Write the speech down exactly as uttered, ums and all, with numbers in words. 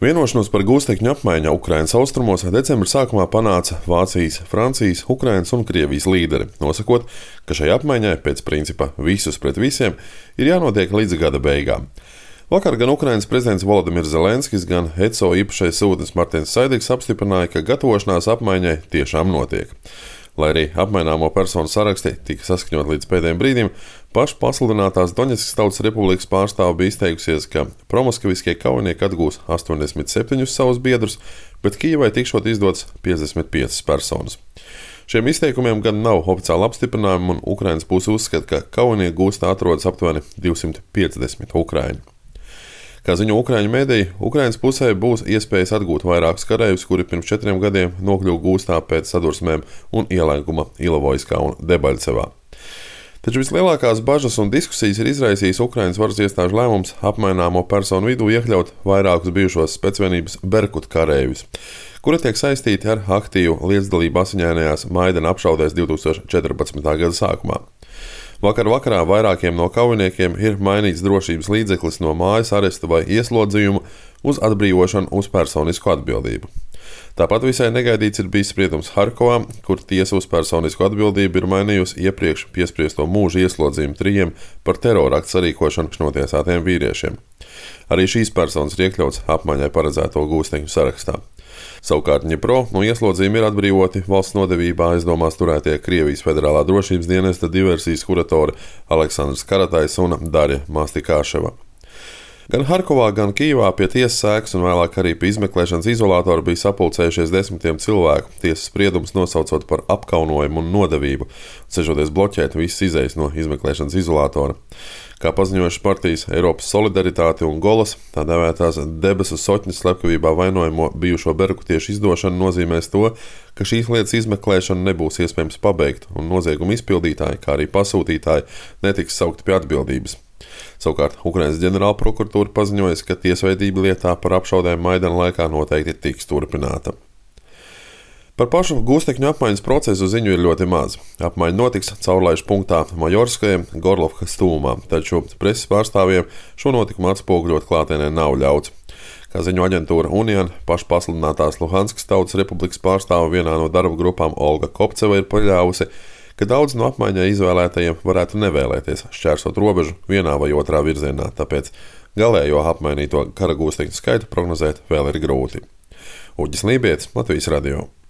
Vienošanos par gūstekņu apmaiņu Ukrainas austrumos decembra sākumā panāca Vācijas, Francijas, Ukrainas un Krievijas līderi, nosakot, ka šai apmaiņai pēc principa visus pret visiem ir jānotiek līdz gada beigām. Vakar gan Ukrainas prezidents Volodimirs Zelenskis, gan E C O īpašais sūtnis Martins Saidiks apstiprināja, ka gatavošanās apmaiņai tiešām notiek. Lai arī apmaināmo personu saraksti tika saskaņot līdz pēdējiem brīdim, paši pasludinātās Doņetskas Tautas Republikas pārstāve bija izteikusies, ka promoskaviskie kaujinieki atgūs astoņdesmit septiņus savus biedrus, bet Kijevai tikšot izdots piecdesmit piecas personas. Šiem izteikumiem gan nav oficiāla apstiprinājuma, un Ukrainas puse uzskata, ka kaujinieku gūstā atrodas aptuveni divsimt piecdesmit ukraiņu. Kā ziņo ukraiņu mediji, Ukrainas pusē būs iespējas atgūt vairākus kareivus, kuri pirms četriem gadiem nokļuva gūstā pēc sadursmēm un ielēkuma Ilovojskā un Debaļcevā. Taču vislielākās bažas un diskusijas ir izraisījis Ukrainas varas iestāžu lēmums apmaināmo personu vidū iekļaut vairākus bijušos specvienības Berkut kareivus, kuri tiek saistīti ar aktīvu līdzdalību asiņainajās Maidana apšaudēs divs tūkstoši četrpadsmitā gada sākumā. Vakar vakarā vairākiem no kaujiniekiem ir mainīts drošības līdzeklis no mājas aresta vai ieslodzījuma uz atbrīvošanu uz personisku atbildību. Tāpat visai negaidīts ir bijis spriedums Harkovā, kur tiesa uz personisku atbildību ir mainījusi iepriekš piespriesto mūža ieslodzījumu trijiem par teroraktu sarīkošanu notiesātiem vīriešiem. Arī šīs personas ir iekļauts apmaiņai paredzēto gūstekņu sarakstā. Savukārt Ņipro no ieslodzījuma ir atbrīvoti valsts nodevībā aizdomās turētie Krievijas federālā drošības dienesta diversijas kuratori Aleksandrs Karatais un Darja Mastikāševa. Gan Harkovā, gan Kijevā pie tiesas sēgas un vēlāk arī pie izmeklēšanas izolātora bija sapulcējušies desmitiem cilvēku, tiesas spriedums nosaucot par apkaunojumu un nodevību, cenšoties bloķēt visas izejas no izmeklēšanas izolātora. Kā paziņojušas partijas Eiropas Solidaritāte un Golas, tā dēvētās Debesu Soķņas slepkavībā vainojamo bijušo berkutiešu izdošana nozīmēs to, ka šīs lietas izmeklēšana nebūs iespējams pabeigt un noziegumu izpildītāji, kā arī pasūtītāji, netiks saukti pie atbildības. Savukārt Ukrainas ģenerāla prokuratūra paziņojas, ka tiesveidība lietā par apšaudēm Maidana laikā noteikti tiks turpināta. Par pašu gūstekņu apmaiņas procesu ziņu ir ļoti maz. Apmaiņa notiks caurlaižu punktā Majorskajā, Gorlovkas tūmā, taču preses pārstāvjiem šo notikumu atspoguļot klātienē nav ļauts. Kā ziņo aģentūra Unian, paša pasludinātās Luhanskas Tautas Republikas pārstāve vienā no darba grupām Olga Kopceva ir paļāvusi, ka daudz no apmaiņai izvēlētajiem varētu nevēlēties šķērsot robežu vienā vai otrā virzienā, tāpēc galējo apmainīto kara gūstekņu skaitu prognozēt vēl ir grūti. Uģis Lībietis, Latvijas radio.